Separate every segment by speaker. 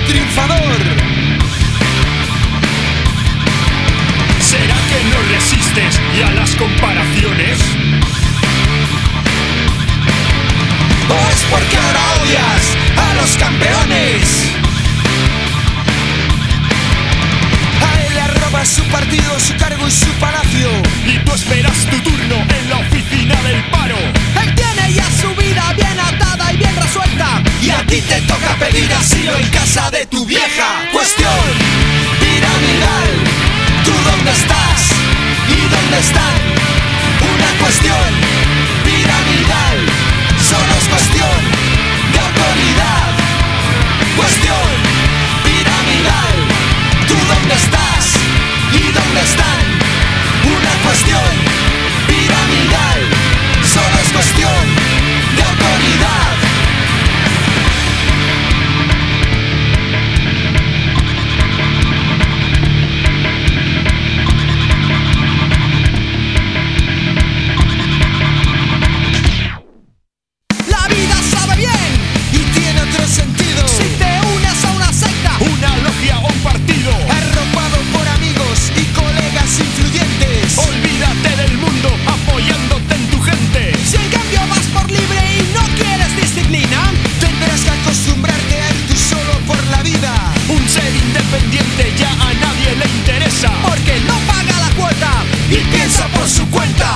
Speaker 1: triunfador.
Speaker 2: ¿Será que no resistes y a las comparaciones?
Speaker 1: ¿O es porque ahora odias a los campeones? A él le arroba su partido, su cargo y su palacio.
Speaker 2: Y tú esperas tu turno en la oficina del paro.
Speaker 1: Él tiene ya su vida bien atada y bien resuelta, y a ti te toca pedir asilo en casa de tu vieja. Cuestión piramidal, ¿tú dónde estás? ¿Y dónde están? Una cuestión piramidal, solo es cuestión de autoridad. Cuestión piramidal, ¿tú dónde estás? ¿Y dónde están? Una cuestión piramidal, solo es cuestión de autoridad. La vida sabe bien y tiene otro sentido si te unes a una secta,
Speaker 2: Una logia o un partido.
Speaker 1: arropado por amigos y colegas influyentes.
Speaker 2: Olvídate del mundo apoyándote en tu gente.
Speaker 1: Si en cambio vas por libre y no quieres disciplina, tendrás que acostumbrarte a ir tú solo por la vida.
Speaker 2: Un ser independiente ya a nadie le interesa.
Speaker 1: Porque no paga la cuota y piensa por su cuenta.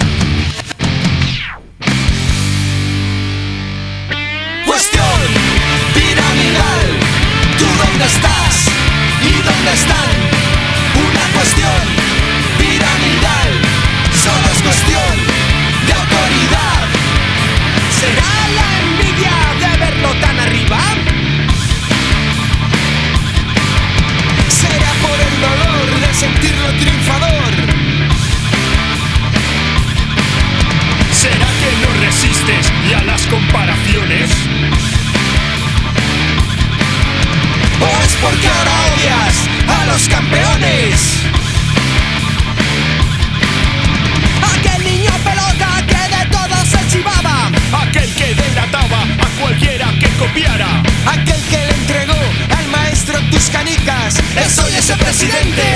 Speaker 1: Cuestión piramidal, ¿tú dónde estás? ¿Y dónde están? Una cuestión piramidal, solo es cuestión de autoridad. ¿Será la envidia de verlo tan arriba? ¿Será por el dolor de sentirlo triunfador?
Speaker 2: ¿Será que no resistes y a las comparaciones?
Speaker 1: ¿O es porque ahora odias a los campeones? Aquel niño pelota que de todo se chivaba,
Speaker 2: Aquel que delataba a cualquiera que copiara.
Speaker 1: aquel que le entregó al maestro tus canicas, es hoy ese presidente.